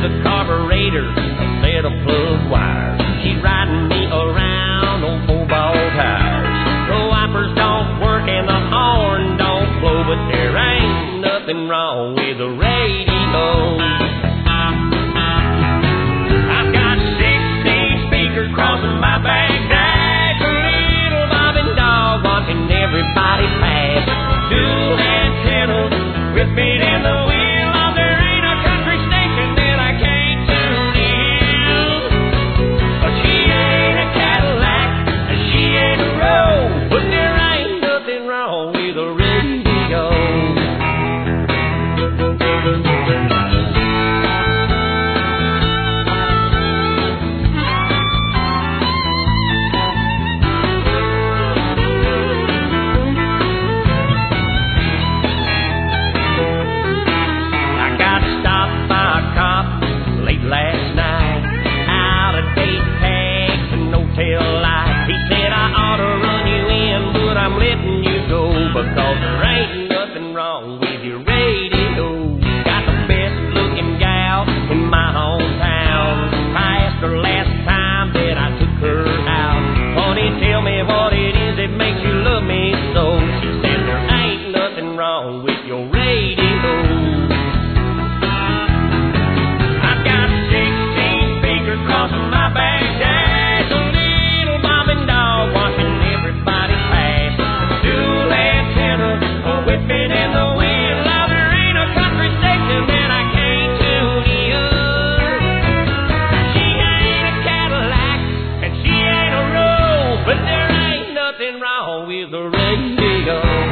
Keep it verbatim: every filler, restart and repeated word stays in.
the carburetor, a set of plug wires. She's riding me around on four-ball tires. The wipers don't work and the horn don't blow, but there ain't nothing wrong with the radio. I've got sixteen speakers crossing my back dash, a little bobbing dog watching everybody pass. Dual antennas with feet in the wheel. Oh, there ain't a country station that I can't tune in. Oh, she ain't a Cadillac and she ain't a Rogue, but there ain't nothing wrong with a radio. Last night, out of date tags and no tail lights. He said I ought to run you in, but I'm letting you go because there ain't nothing wrong with your radio. Got the best looking gal in my hometown. I asked her last time that I took her out, honey, tell me what it is that makes you love me so. She said there ain't nothing wrong with your radio. Crossing my back dash, a little bobbing dog watching everybody pass. Dual antenna with feet in the wheel. Now there ain't a country station that I can't tune in. She ain't a Cadillac and she ain't a Rogue, but there ain't nothing wrong with the radio.